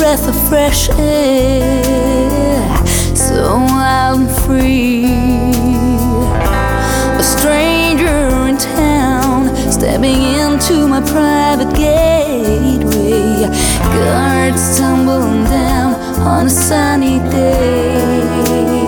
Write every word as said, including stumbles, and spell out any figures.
breath of fresh air, so I'm free. A stranger in town, stepping into my private gateway. Guards tumbling down on a sunny day.